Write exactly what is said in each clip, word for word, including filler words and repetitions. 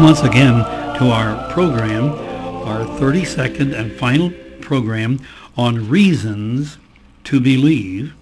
Welcome once again to our program, our thirty-second and final program on reasons to believe,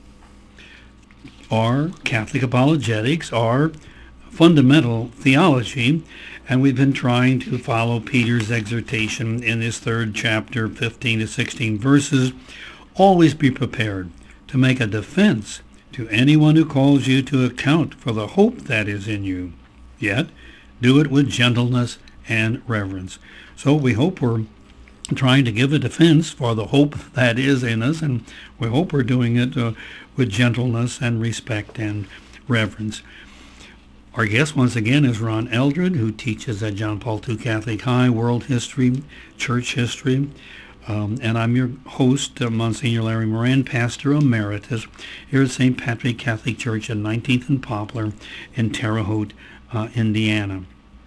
or Catholic apologetics, or fundamental theology. And we've been trying to follow Peter's exhortation in his third chapter, fifteen to sixteen verses. Always be prepared to make a defense to anyone who calls you to account for the hope that is in you. Yet, do it with gentleness and reverence. So we hope we're trying to give a defense for the hope that is in us, and we hope we're doing it uh, with gentleness and respect and reverence. Our guest once again is Ron Eldred, who teaches at John Paul the Second Catholic High, world history, church history. Um, and I'm your host, uh, Monsignor Larry Moran, Pastor Emeritus here at Saint Patrick Catholic Church at nineteenth and Poplar in Terre Haute, uh, Indiana.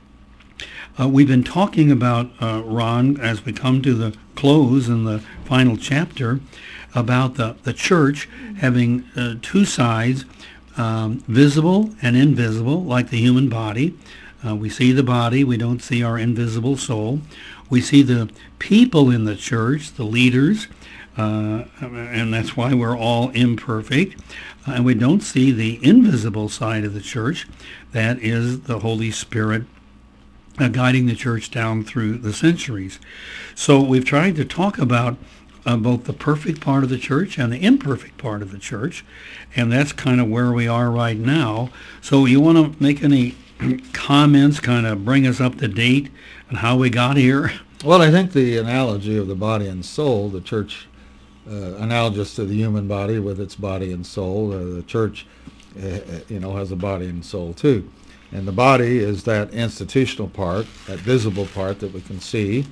Uh, we've been talking about, uh, Ron, as we come to the close in the final chapter, about the, the church having uh, two sides, um, visible and invisible, like the human body. Uh, we see the body, we don't see our invisible soul. We see the people in the church, the leaders, uh, and that's why we're all imperfect. Uh, and we don't see the invisible side of the church, that is the Holy Spirit uh, guiding the church down through the centuries. So we've tried to talk about uh, both the perfect part of the church and the imperfect part of the church, and that's kind of where we are right now. So you want to make any comments, kind of bring us up to date on how we got here? Well, I think the analogy of the body and soul, the church, uh, analogous to the human body with its body and soul, uh, the church, uh, you know, has a body and soul too. And the body is that institutional part, that visible part that we can see,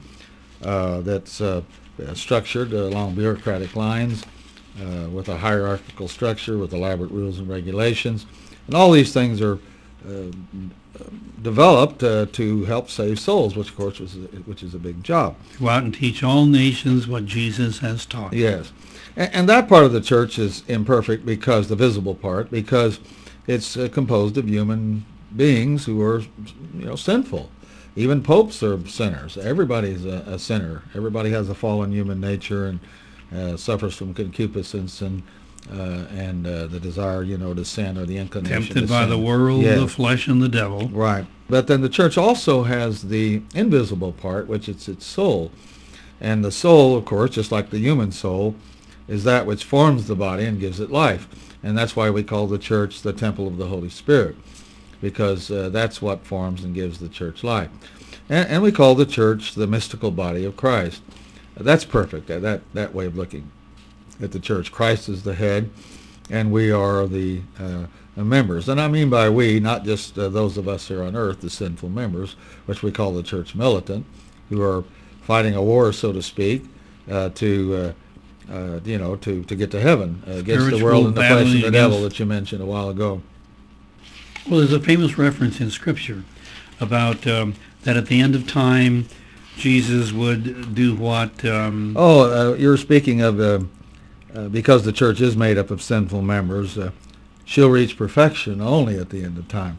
uh, that's uh, structured along bureaucratic lines, uh, with a hierarchical structure, with elaborate rules and regulations. And all these things are uh, developed uh, to help save souls, which of course was which is a big job. Go out and teach all nations what Jesus has taught. Yes, and, and that part of the church is imperfect, because the visible part, because it's uh, composed of human beings who are, you know, sinful. Even popes are sinners. Everybody's a, a sinner. Everybody has a fallen human nature and uh, suffers from concupiscence and Uh, and uh, the desire, you know, to sin, or the inclination Tempted to by sin. the world, Yes. the flesh, and the devil. Right. But then the church also has the invisible part, which is its soul. And the soul, of course, just like the human soul, is that which forms the body and gives it life. And that's why we call the church the temple of the Holy Spirit, because uh, that's what forms and gives the church life. And, and we call the church the mystical body of Christ. That's perfect, that, that way of looking at the church. Christ is the head, and we are the uh, members. And I mean by we, not just uh, those of us here on earth, the sinful members, which we call the church militant, who are fighting a war, so to speak, uh, to uh, uh, you know, to, to get to heaven uh, against the world and the flesh and the devil that you mentioned a while ago. Well, there's a famous reference in Scripture about um, that at the end of time, Jesus would do what? Um, oh, uh, you're speaking of uh, Uh, because the church is made up of sinful members, uh, she'll reach perfection only at the end of time,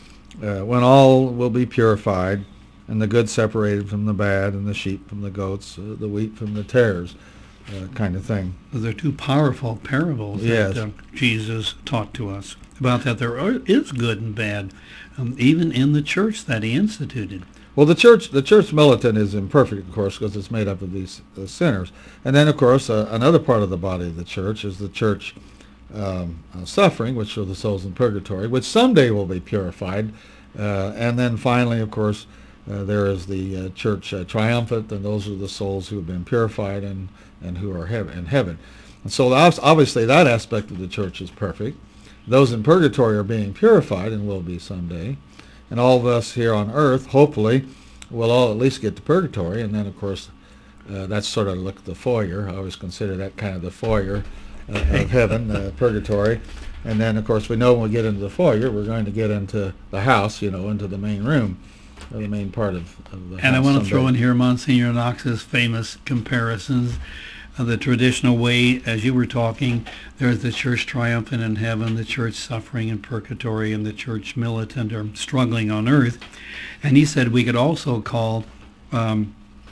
uh, when all will be purified, and the good separated from the bad, and the sheep from the goats, uh, the wheat from the tares, uh, kind of thing. They're two powerful parables yes. that uh, Jesus taught to us about that there are, is good and bad, um, even in the church that he instituted. Well, the church, the church militant is imperfect, of course, because it's made up of these uh, sinners. And then, of course, uh, another part of the body of the church is the church um, uh, suffering, which are the souls in purgatory, which someday will be purified. Uh, and then finally, of course, uh, there is the uh, church uh, triumphant, and those are the souls who have been purified and, and who are heaven, in heaven. And so obviously that aspect of the church is perfect. Those in purgatory are being purified and will be someday. And all of us here on earth, hopefully, will all at least get to purgatory. And then, of course, uh, that's sort of like the foyer. I always consider that kind of the foyer uh, of heaven, uh, purgatory. And then, of course, we know when we get into the foyer, we're going to get into the house, you know, into the main room, or the main part of, of the house. And I want to someday. throw in here Monsignor Knox's famous comparisons uh, the traditional way, as you were talking, there's the church triumphant in heaven, the church suffering in purgatory, and the church militant or struggling on earth. And he said we could also call um,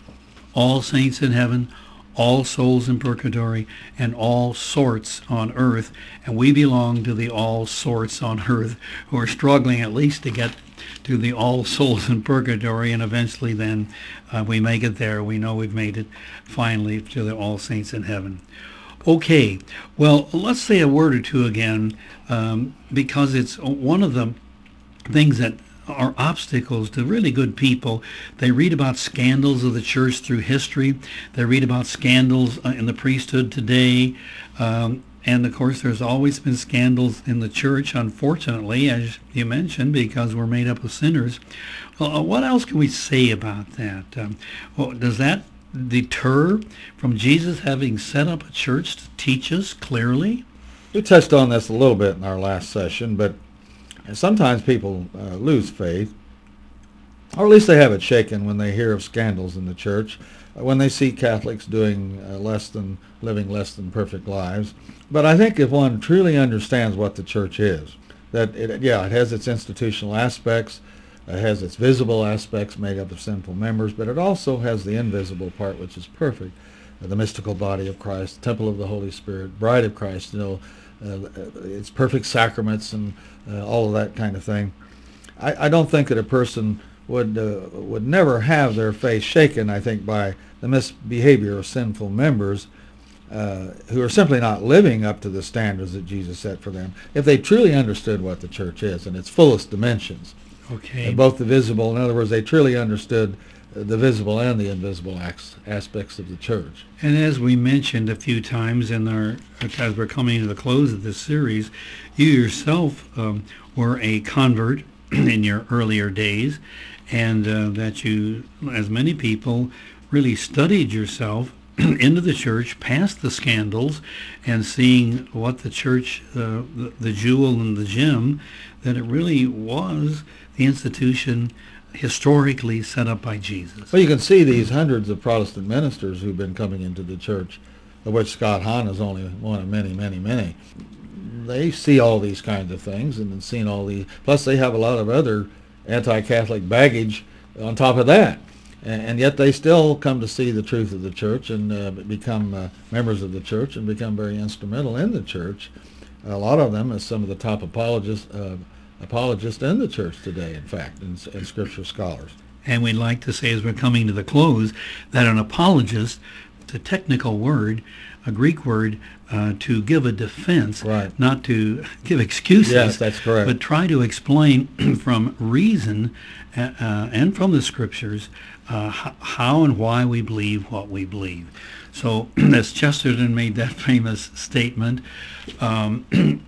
all saints in heaven, all souls in purgatory, and all sorts on earth. And we belong to the all sorts on earth who are struggling at least to get to the all souls in purgatory, and eventually then uh, we make it there. We know we've made it finally to the all saints in heaven. Okay, well, let's say a word or two again, um, because it's one of the things that are obstacles to really good people. They read about scandals of the church through history. They read about scandals uh, in the priesthood today. Um, and of course, there's always been scandals in the church, unfortunately, as you mentioned, because we're made up of sinners. Well, uh, what else can we say about that? Um, well, does that deter from Jesus having set up a church to teach us clearly? We touched on this a little bit in our last session, but sometimes people uh, lose faith, or at least they have it shaken when they hear of scandals in the church, uh, when they see Catholics doing uh, less than, living less than perfect lives. But I think if one truly understands what the church is, that it, yeah, it has its institutional aspects, it has its visible aspects made up of sinful members, but it also has the invisible part, which is perfect, uh, the mystical body of Christ, temple of the Holy Spirit, bride of Christ, you know, uh, its perfect sacraments and uh, all of that kind of thing. I, I don't think that a person would uh, would never have their faith shaken, I think, by the misbehavior of sinful members uh, who are simply not living up to the standards that Jesus set for them, if they truly understood what the church is in its fullest dimensions. Okay. Uh, both the visible, in other words, they truly understood the visible and the invisible acts, aspects of the church. And as we mentioned a few times in our, as we're coming to the close of this series, you yourself um, were a convert in your earlier days, and uh, that you, as many people, really studied yourself into the church, past the scandals, and seeing what the church, uh, the, the jewel and the gem, that it really was the institution historically set up by Jesus. Well, you can see these hundreds of Protestant ministers who've been coming into the church, of which Scott Hahn is only one of many, many, many. They see all these kinds of things and seen all these, plus they have a lot of other anti-Catholic baggage on top of that. And yet they still come to see the truth of the church and uh, become uh, members of the church and become very instrumental in the church. A lot of them as some of the top apologists, uh, apologists in the church today, in fact, and, and scripture scholars. And we'd like to say, as we're coming to the close, that an apologist, it's a technical word, a Greek word, uh, to give a defense, right. Not to give excuses. Yes, that's correct. But try to explain from reason uh, uh, and from the scriptures uh, how and why we believe what we believe. So as Chesterton made that famous statement, um,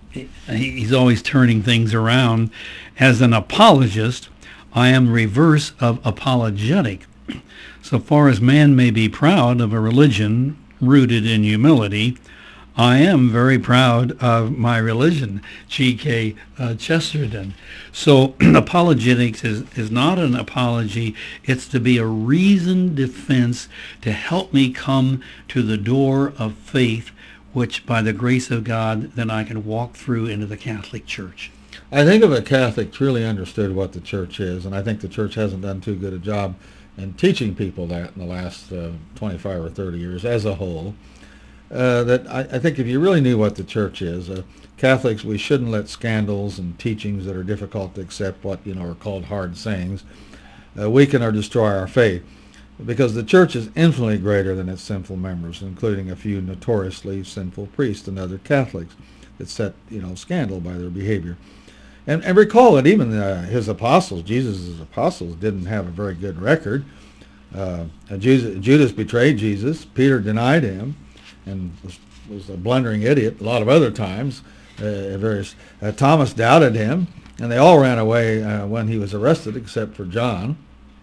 he's always turning things around. As an apologist, I am reverse of apologetic. So far as man may be proud of a religion rooted in humility, I am very proud of my religion, G K Uh, Chesterton. So apologetics is, is not an apology. It's to be a reasoned defense to help me come to the door of faith, which by the grace of God, then I can walk through into the Catholic Church. I think if a Catholic truly understood what the church is, and I think the church hasn't done too good a job in teaching people that in the last uh, twenty-five or thirty years as a whole, uh, that I, I think if you really knew what the church is, uh, Catholics, we shouldn't let scandals and teachings that are difficult to accept, what you know are called hard sayings, uh, weaken or destroy our faith, because the church is infinitely greater than its sinful members, including a few notoriously sinful priests and other Catholics that set you know scandal by their behavior. And, and recall that even uh, his apostles, Jesus' apostles, didn't have a very good record. Uh, Jesus, Judas betrayed Jesus. Peter denied him and was, was a blundering idiot a lot of other times. Uh, various, uh, Thomas doubted him, and they all ran away uh, when he was arrested, except for John.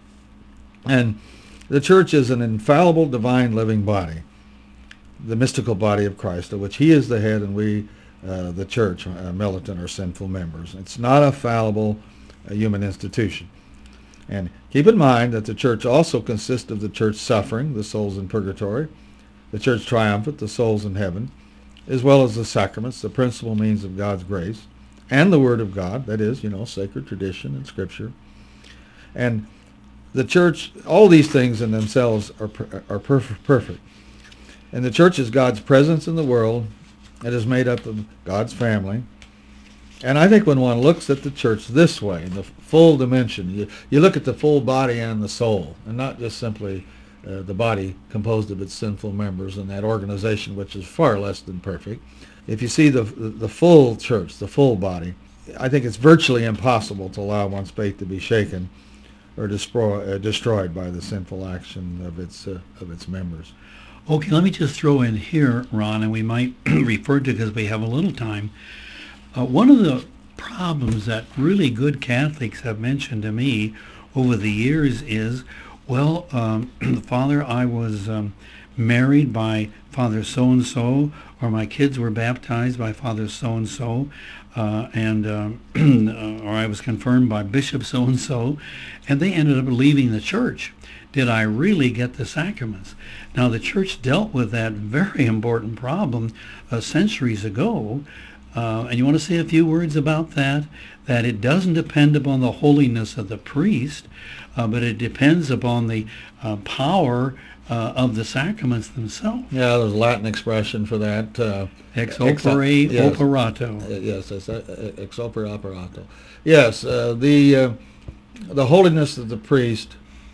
And the church is an infallible, divine, living body, the mystical body of Christ, of which he is the head and we Uh, the church, uh, militant or sinful members. It's not a fallible uh, human institution. And keep in mind that the church also consists of the church suffering, the souls in purgatory, the church triumphant, the souls in heaven, as well as the sacraments, the principal means of God's grace, and the Word of God, that is, you know, sacred tradition and Scripture. And the church, all these things in themselves are are perfect. perfect. And the church is God's presence in the world. It is made up of God's family. And I think when one looks at the church this way, in the full dimension, you, you look at the full body and the soul, and not just simply uh, the body composed of its sinful members and that organization which is far less than perfect. If you see the, the, the full church, the full body, I think it's virtually impossible to allow one's faith to be shaken or destroy, uh, destroyed by the sinful action of its uh, of its members. Okay, let me just throw in here, Ron, and we might refer to, because we have a little time, uh, one of the problems that really good Catholics have mentioned to me over the years is, well, um, Father, I was um, married by Father so-and-so, or my kids were baptized by Father so-and-so, uh, and um, or I was confirmed by Bishop so-and-so, and they ended up leaving the church. Did I really get the sacraments? Now, the church dealt with that very important problem uh, centuries ago, uh, and you want to say a few words about that? That it doesn't depend upon the holiness of the priest, uh, but it depends upon the uh, power uh, of the sacraments themselves. Yeah, there's a Latin expression for that. Uh, ex opere ex- yes. operato. Uh, yes, that's uh, ex opere operato. Yes, uh, the uh, the holiness of the priest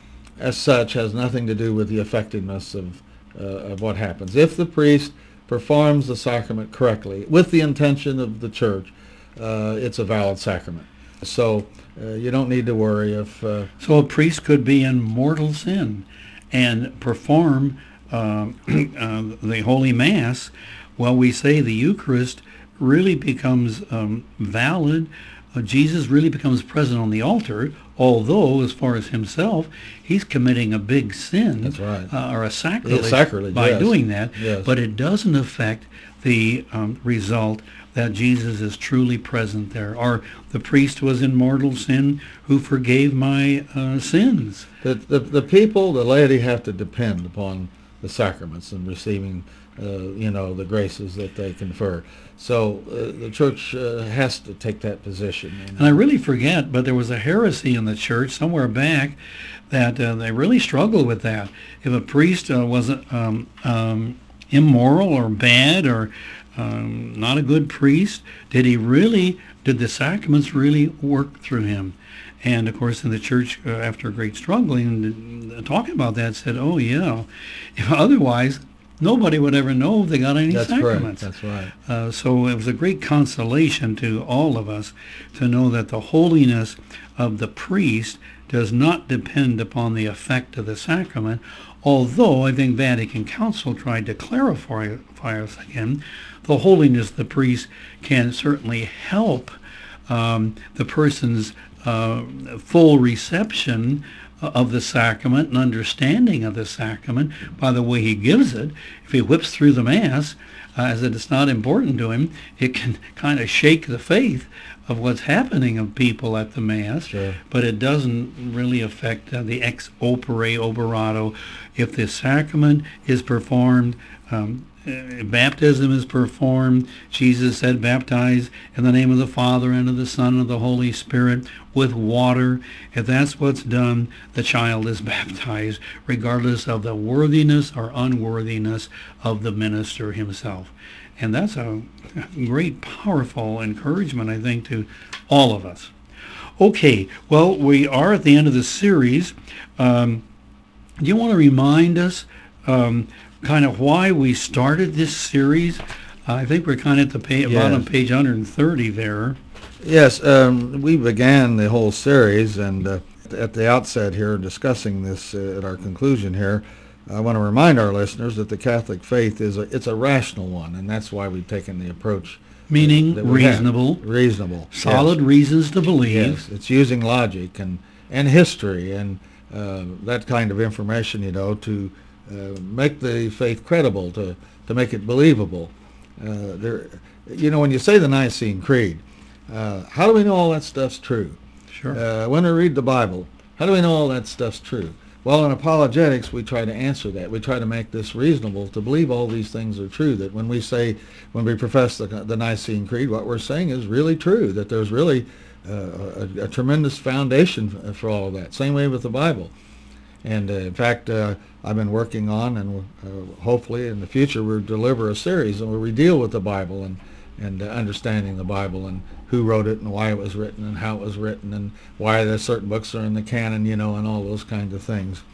as such has nothing to do with the effectiveness of uh, of what happens. If the priest performs the sacrament correctly with the intention of the church, uh, it's a valid sacrament. So uh, you don't need to worry if... Uh, so a priest could be in mortal sin and perform uh, uh, the Holy Mass. Well, we say the Eucharist really becomes um, valid. Uh, Jesus really becomes present on the altar, although, as far as himself, he's committing a big sin. That's right. Uh, or a sacrilege, yeah, sacrilege by yes. doing that. Yes. But it doesn't affect the um, result that Jesus is truly present there. Or the priest was in mortal sin who forgave my uh, sins. The, the, the people, the laity, have to depend upon the sacraments and receiving Uh, you know, the graces that they confer. So uh, the church uh, has to take that position. And, and I really forget, but there was a heresy in the church somewhere back that uh, they really struggled with that. If a priest uh, wasn't um, um, immoral or bad or um, not a good priest, did he really, did the sacraments really work through him? And, of course, in the church, uh, after great struggling and uh, talking about that, said, oh, yeah, if otherwise... nobody would ever know if they got any That's sacraments. Correct. That's right. Uh, so it was a great consolation to all of us to know that the holiness of the priest does not depend upon the effect of the sacrament, although I think Vatican Council tried to clarify us again. The holiness of the priest can certainly help um, the person's uh, full reception of the sacrament and understanding of the sacrament by the way he gives it. If he whips through the Mass uh, as it is not important to him, it can kind of shake the faith of what's happening of people at the Mass, sure. But it doesn't really affect uh, the ex opere operato. If the sacrament is performed, um, Uh, baptism is performed. Jesus said, baptize in the name of the Father and of the Son and of the Holy Spirit with water. If that's what's done, the child is baptized, regardless of the worthiness or unworthiness of the minister himself. And that's a great, powerful encouragement, I think, to all of us. Okay, well, we are at the end of the series. Um, do you want to remind us um, kind of why we started this series? Uh, I think we're kind of at the page, yes. about on page one hundred thirty there. Yes, um, we began the whole series, and uh, at the outset here, discussing this uh, at our conclusion here, I want to remind our listeners that the Catholic faith is a, it's a rational one, and that's why we've taken the approach. Meaning that we reasonable. have. Reasonable. Solid yes. reasons to believe. Yes, it's using logic and, and history and uh, that kind of information, you know, to uh, make the faith credible, to, to make it believable. Uh, there, you know, when you say the Nicene Creed, uh, how do we know all that stuff's true? Sure. Uh, when we read the Bible, how do we know all that stuff's true? Well, in apologetics, we try to answer that. We try to make this reasonable, to believe all these things are true, that when we say, when we profess the, the Nicene Creed, what we're saying is really true, that there's really uh, a, a tremendous foundation for all of that. Same way with the Bible. And uh, in fact, uh, I've been working on, and uh, hopefully in the future we'll deliver a series where we deal with the Bible and, and uh, understanding the Bible and who wrote it and why it was written and how it was written and why there's certain books are in the canon, you know, and all those kinds of things.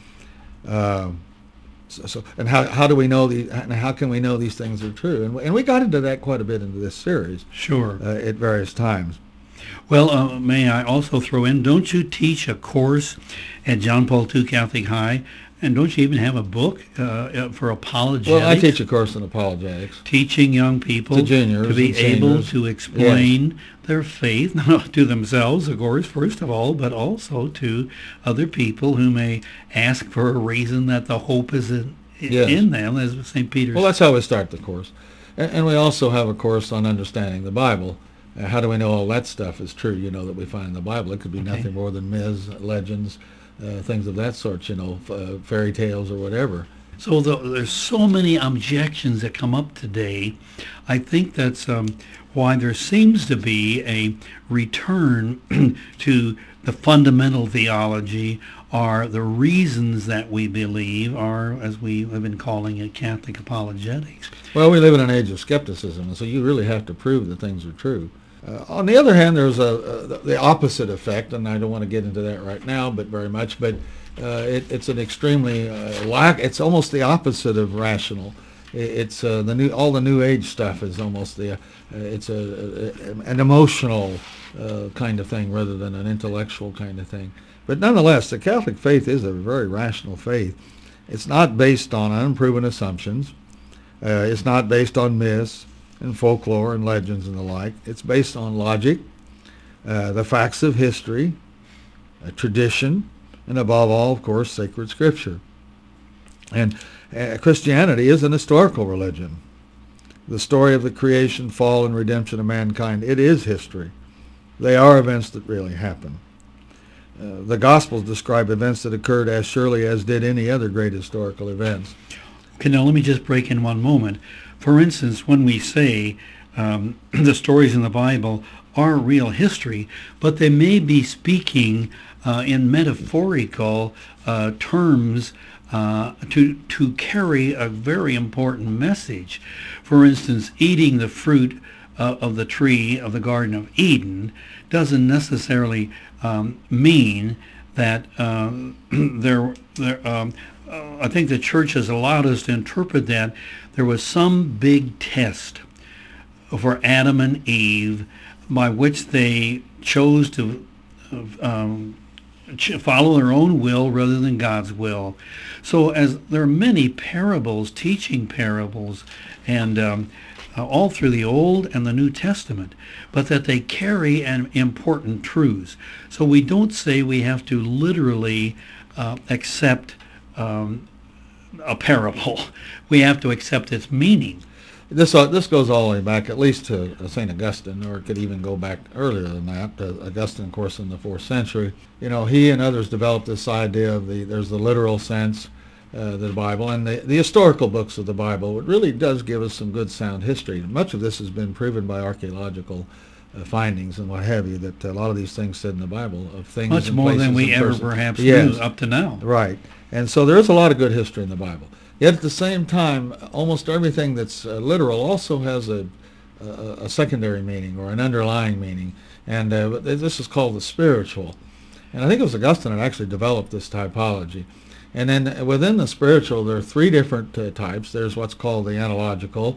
Uh, so, so, and how how do we know the and how can we know these things are true? And, and we got into that quite a bit into this series. Sure. Uh, at various times. Well, uh, may I also throw in, don't you teach a course at John Paul the Second Catholic High? And don't you even have a book uh, for apologetics? Well, I teach a course in apologetics. Teaching young people to, juniors to be able seniors. to explain yes. their faith, not to themselves, of course, first of all, but also to other people who may ask for a reason that the hope is in, yes. in them, as Saint Peter. Well, that's how we start the course. And, and we also have a course on understanding the Bible. Uh, how do we know all that stuff is true, you know, that we find in the Bible? It could be okay. nothing more than myths, legends, Uh, things of that sort, you know, uh, fairy tales or whatever. So the, there's so many objections that come up today. I think that's um, why there seems to be a return to the fundamental theology, or the reasons that we believe, are, as we have been calling it, Catholic apologetics. Well, we live in an age of skepticism, and so you really have to prove that things are true. Uh, on the other hand, there's a, a the opposite effect, and I don't want to get into that right now, but very much. But uh, it, it's an extremely uh, lack. It's almost the opposite of rational. It, it's uh, the new all the New Age stuff is almost the. Uh, it's a, a an emotional uh, kind of thing rather than an intellectual kind of thing. But nonetheless, the Catholic faith is a very rational faith. It's not based on unproven assumptions. Uh, it's not based on myths and folklore and legends and the like. It's based on logic, uh, the facts of history, a tradition, and above all, of course, sacred scripture. And uh, Christianity is an historical religion. The story of the creation, fall, and redemption of mankind, it is history. They are events that really happen. Uh, the Gospels describe events that occurred as surely as did any other great historical events. Okay, now let me just break in one moment. For instance, when we say um, the stories in the Bible are real history, but they may be speaking uh, in metaphorical uh, terms uh, to to carry a very important message. For instance, eating the fruit uh, of the tree of the Garden of Eden doesn't necessarily um, mean that um, there there. Um, Uh, I think the church has allowed us to interpret that there was some big test for Adam and Eve by which they chose to um, follow their own will rather than God's will. So as there are many parables, teaching parables, and um, uh, all through the Old and the New Testament, but that they carry an important truths. So we don't say we have to literally uh, accept Um, a parable. We have to accept its meaning. This uh, this goes all the way back at least to uh, Saint Augustine, or it could even go back earlier than that. Uh, Augustine, of course, in the fourth century. You know, he and others developed this idea of the there's the literal sense, uh, the Bible, and the, the historical books of the Bible. It really does give us some good sound history. Much of this has been proven by archaeological Uh, findings and what have you, that a lot of these things said in the Bible of things much and more than we ever persons. perhaps yes. knew up to now. Right. And so there is a lot of good history in the Bible. Yet at the same time, almost everything that's uh, literal also has a, a, a secondary meaning or an underlying meaning. And uh, this is called the spiritual. And I think it was Augustine that actually developed this typology. And then within the spiritual, there are three different uh, types. There's what's called the analogical.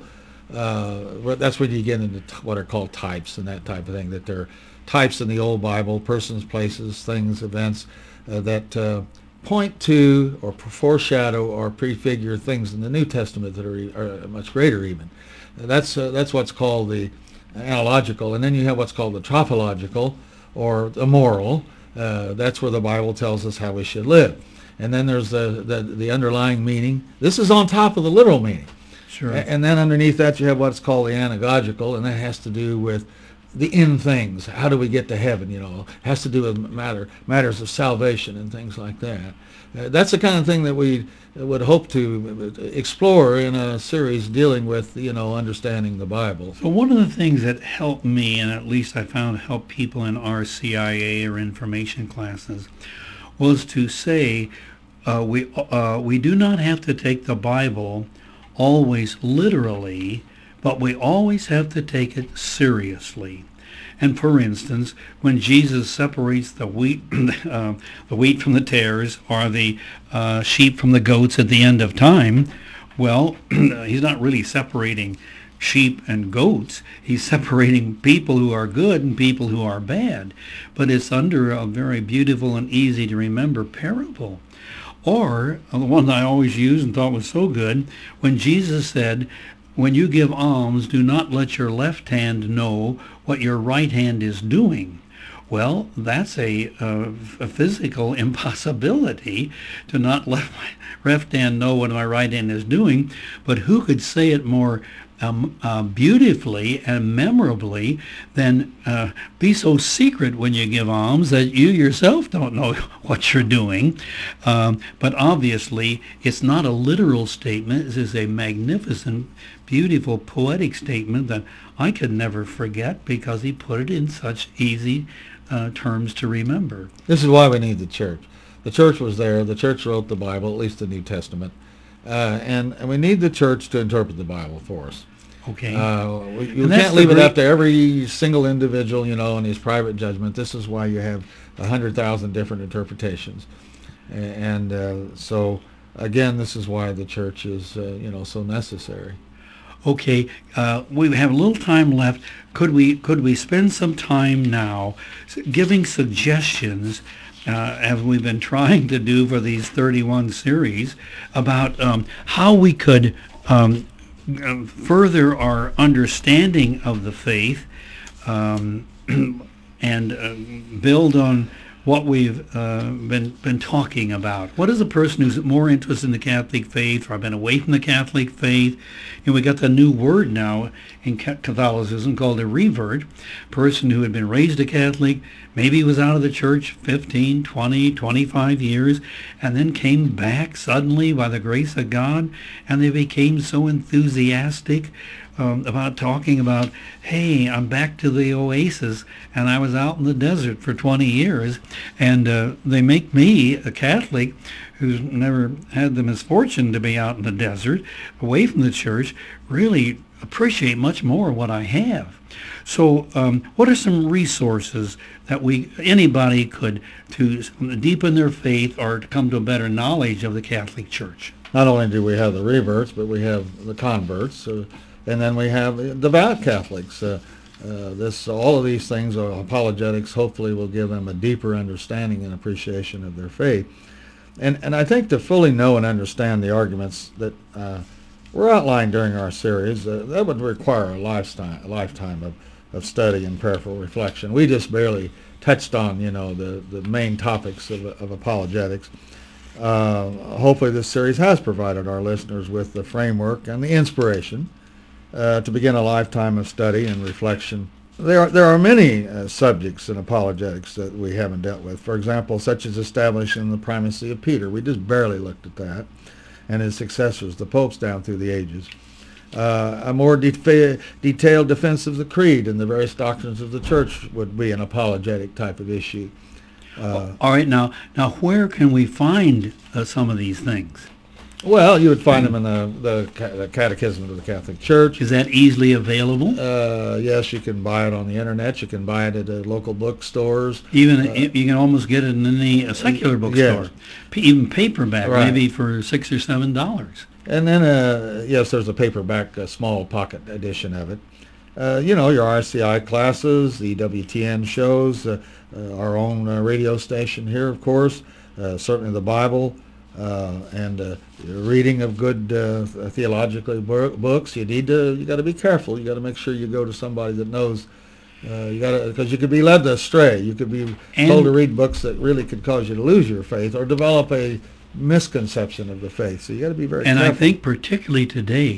Uh, that's when you get into t- what are called types and that type of thing, that there are types in the Old Bible, persons, places, things, events, uh, that uh, point to or foreshadow or prefigure things in the New Testament that are, are much greater even. That's, uh, that's what's called the analogical. And then you have what's called the tropological, or the moral. Uh, that's where the Bible tells us how we should live. And then there's the, the, the underlying meaning. This is on top of the literal meaning. Sure. And then underneath that you have what's called the anagogical, and that has to do with the end things. How do we get to heaven? You know, has to do with matter matters of salvation and things like that. Uh, that's the kind of thing that we would hope to explore in a series dealing with, you know, understanding the Bible. So one of the things that helped me, and at least I found helped people in our C I A or information classes, was to say uh, we uh, we do not have to take the Bible always literally, but we always have to take it seriously. And for instance, when Jesus separates the wheat, uh, the wheat from the tares, or the uh, sheep from the goats at the end of time, well, he's not really separating sheep and goats. He's separating people who are good and people who are bad. But it's under a very beautiful and easy to remember parable. Or the one that I always used and thought was so good, when Jesus said, when you give alms, do not let your left hand know what your right hand is doing. Well, that's a, uh, a physical impossibility to not let my left hand know what my right hand is doing. But who could say it more um, uh, beautifully and memorably than uh, be so secret when you give alms that you yourself don't know what you're doing. Um, but obviously, it's not a literal statement. This is a magnificent, beautiful, poetic statement that I could never forget because he put it in such easy uh, terms to remember. This is why we need the church. The church was there. The church wrote the Bible, at least the New Testament. Uh, and, and we need the church to interpret the Bible for us. Okay. Uh, we, you can't leave it up to every single individual, you know, in his private judgment. This is why you have a hundred thousand different interpretations. And uh, so, again, this is why the church is, uh, you know, so necessary. Okay, uh, we have a little time left. Could we could we spend some time now giving suggestions, uh, as we've been trying to do for these thirty-one series, about um, how we could um, further our understanding of the faith um, and uh, build on what we've uh, been been talking about. What is a person who's more interested in the Catholic faith or been away from the Catholic faith? And we got the new word now in Catholicism called a revert. Person who had been raised a Catholic, maybe was out of the church fifteen, twenty, twenty-five years, and then came back suddenly by the grace of God, and they became so enthusiastic Um, about talking about, hey, I'm back to the oasis, and I was out in the desert for twenty years, and uh, they make me, a Catholic, who's never had the misfortune to be out in the desert, away from the church, really appreciate much more what I have. So um, what are some resources that we anybody could to deepen their faith or to come to a better knowledge of the Catholic Church? Not only do we have the reverts, but we have the converts, uh, and then we have devout Catholics. Uh, uh, this, all of these things are apologetics. Hopefully, will give them a deeper understanding and appreciation of their faith. And and I think to fully know and understand the arguments that uh, were outlined during our series, uh, that would require a lifetime, a lifetime of, of study and prayerful reflection. We just barely touched on, you know, the, the main topics of, of apologetics. Uh, hopefully, this series has provided our listeners with the framework and the inspiration Uh, to begin a lifetime of study and reflection. There are, there are many uh, subjects in apologetics that we haven't dealt with. For example, such as establishing the primacy of Peter. We just barely looked at that. And his successors, the popes down through the ages. Uh, a more de- detailed defense of the creed and the various doctrines of the church would be an apologetic type of issue. Uh, All right, now, now where can we find uh, some of these things? Well, you would find them in the, the, the Catechism of the Catholic Church. Is that easily available? Uh, yes, you can buy it on the internet. You can buy it at uh, local bookstores. Even uh, you can almost get it in any uh, secular bookstore, yes. P- even paperback, Right. maybe for six or seven dollars. And then, uh, yes, there's a paperback, a small pocket edition of it. Uh, you know, your R C I classes, the W T N shows, uh, uh, our own uh, radio station here, of course. Uh, certainly the Bible. Uh, and uh, reading of good uh, theologically books. You need to. You got to be careful. You got to make sure you go to somebody that knows. Uh, you got to, because you could be led astray. You could be and told to read books that really could cause you to lose your faith or develop a misconception of the faith. So you got to be very and careful. I think particularly today,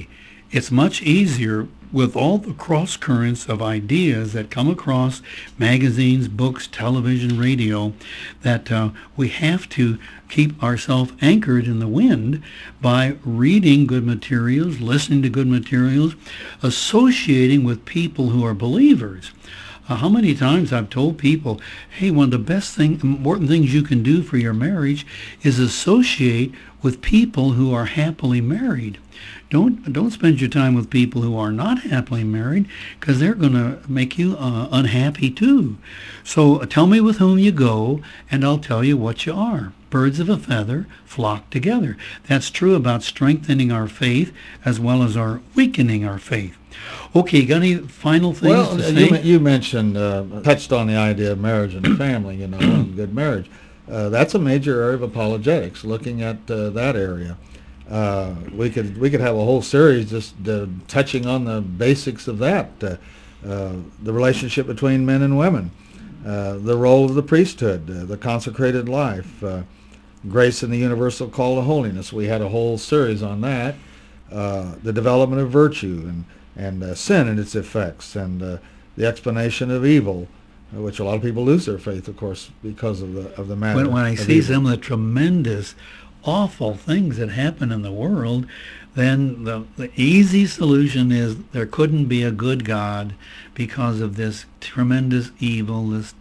It's much easier with all the cross currents of ideas that come across magazines, books, television, radio, that uh, we have to keep ourselves anchored in the wind by reading good materials, listening to good materials, associating with people who are believers. Uh, how many times I've told people, hey, one of the best thing, important things you can do for your marriage is associate with people who are happily married. Don't don't spend your time with people who are not happily married, because they're going to make you uh, unhappy too. So uh, tell me with whom you go, and I'll tell you what you are. Birds of a feather flock together. That's true about strengthening our faith as well as our weakening our faith. Okay, got any final things well, to say? You, you mentioned, uh, touched on the idea of marriage and family, you know, and good marriage. Uh, that's a major area of apologetics, looking at uh, that area. Uh, we could we could have a whole series just uh, touching on the basics of that, uh, uh, the relationship between men and women, uh, the role of the priesthood, uh, the consecrated life, uh, grace and the universal call to holiness. We had a whole series on that, uh, the development of virtue and and uh, sin and its effects, and uh, the explanation of evil, uh, which a lot of people lose their faith, of course, because of the of the matter. When, when I of see evil. some of the tremendous, awful things that happen in the world, then the, the easy solution is there couldn't be a good God because of this tremendous evil, this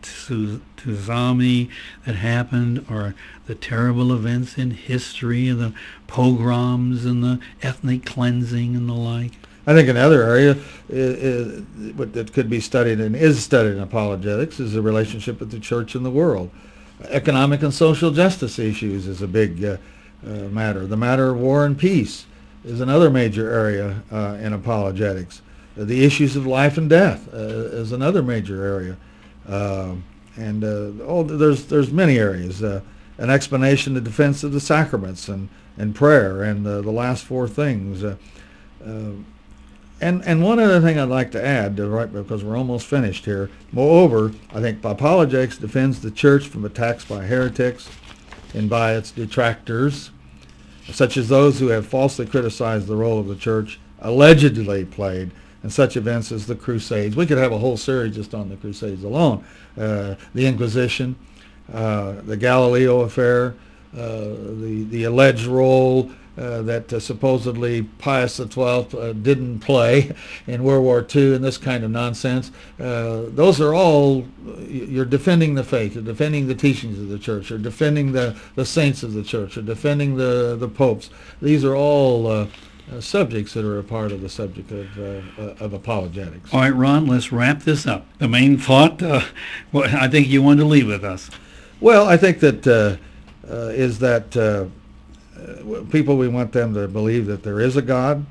tsunami that happened, or the terrible events in history, and the pogroms and the ethnic cleansing and the like. I think another area is, is, that could be studied and is studied in apologetics is the relationship with the church and the world. Economic and social justice issues is a big uh, uh, matter. The matter of war and peace is another major area uh, in apologetics. Uh, the issues of life and death uh, is another major area. Uh, and uh, oh, there's there's many areas. Uh, an explanation, the defense of the sacraments and, and prayer and uh, the last four things. Uh, uh, And and one other thing I'd like to add, uh, right, because we're almost finished here. Moreover, I think apologetics defends the church from attacks by heretics and by its detractors, such as those who have falsely criticized the role of the church allegedly played in such events as the Crusades. We could have a whole series just on the Crusades alone. Uh, the Inquisition, uh, the Galileo affair, uh, the the alleged role Uh, that uh, supposedly Pius the twelfth uh, didn't play in World War Two, and this kind of nonsense. Uh, those are all, you're defending the faith, you're defending the teachings of the church, you're defending the, the saints of the church, you're defending the, the popes. These are all uh, uh, subjects that are a part of the subject of, uh, of apologetics. All right, Ron, let's wrap this up. The main thought, uh, well, I think you wanted to leave with us. Well, I think that uh, uh, is that uh, Uh, people, we want them to believe that there is a God.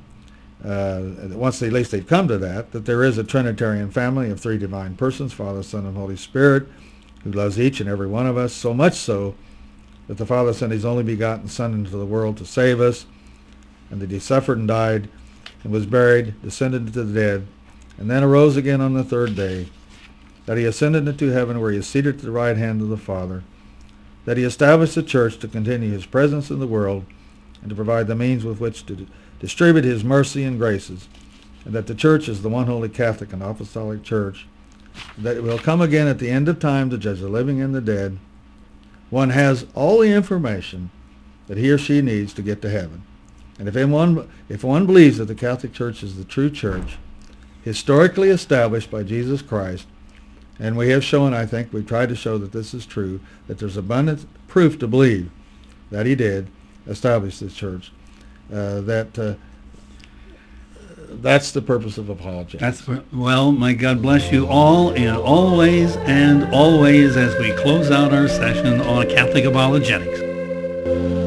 Uh, once they, at least they've come to that, that there is a Trinitarian family of three divine persons, Father, Son, and Holy Spirit, who loves each and every one of us, so much so that the Father sent his only begotten Son into the world to save us, and that he suffered and died and was buried, descended into the dead, and then arose again on the third day, that he ascended into heaven where he is seated at the right hand of the Father, that he established the church to continue his presence in the world and to provide the means with which to d- distribute his mercy and graces, and that the church is the one holy Catholic and apostolic church, and that it will come again at the end of time to judge the living and the dead. One has all the information that he or she needs to get to heaven. And if one, if one believes that the Catholic Church is the true church, historically established by Jesus Christ, and we have shown, I think, we've tried to show that this is true, that there's abundant proof to believe that he did establish this church, uh, that uh, that's the purpose of apologetics. That's, well, may God bless you all, and always and always as we close out our session on Catholic apologetics.